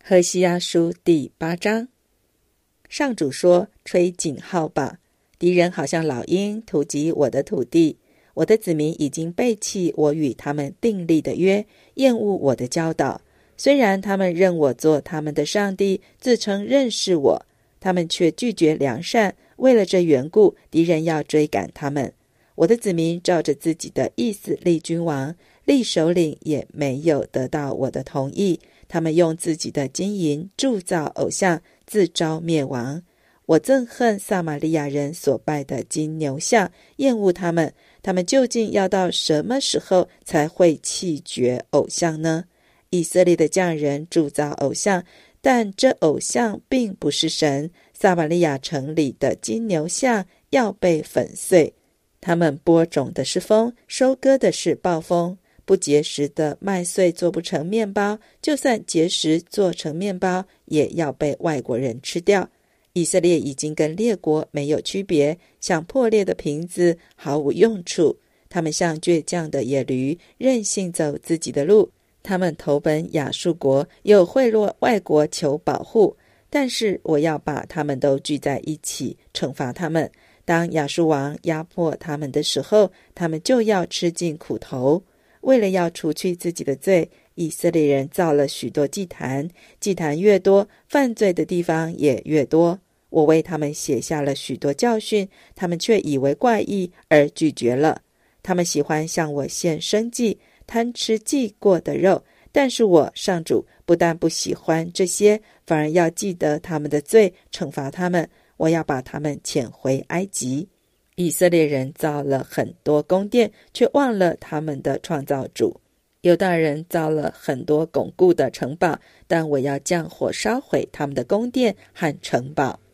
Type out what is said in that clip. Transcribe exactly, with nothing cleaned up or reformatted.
何西阿书第八章。上主说，吹警号吧，敌人好像老鹰突击我的土地，我的子民已经背弃我与他们订立的约，厌恶我的教导。虽然他们认我做他们的上帝，自称认识我，他们却拒绝良善，为了这缘故，敌人要追赶他们。我的子民照着自己的意思立君王，立首领，也没有得到我的同意。他们用自己的金银铸造偶像，自招灭亡。我憎恨撒玛利亚人所拜的金牛像，厌恶他们。他们究竟要到什么时候才会弃绝偶像呢？以色列的匠人铸造偶像，但这偶像并不是神。撒玛利亚城里的金牛像要被粉碎。他们播种的是风，收割的是暴风。不结实的麦穗做不成面包，就算结实做成面包，也要被外国人吃掉。以色列已经跟列国没有区别，像破裂的瓶子，毫无用处。他们像倔强的野驴，任性走自己的路。他们投奔亚述国，又贿赂外国求保护。但是我要把他们都聚在一起，惩罚他们。当亚述王压迫他们的时候，他们就要吃尽苦头。为了要除去自己的罪，以色列人造了许多祭坛，祭坛越多，犯罪的地方也越多。我为他们写下了许多教训，他们却以为怪异而拒绝了。他们喜欢向我献生祭，贪吃祭过的肉，但是我上主不但不喜欢这些，反而要记得他们的罪，惩罚他们。我要把他们遣回埃及。以色列人造了很多宫殿，却忘了他们的创造主。犹大人造了很多巩固的城堡，但我要降火烧毁他们的宫殿和城堡。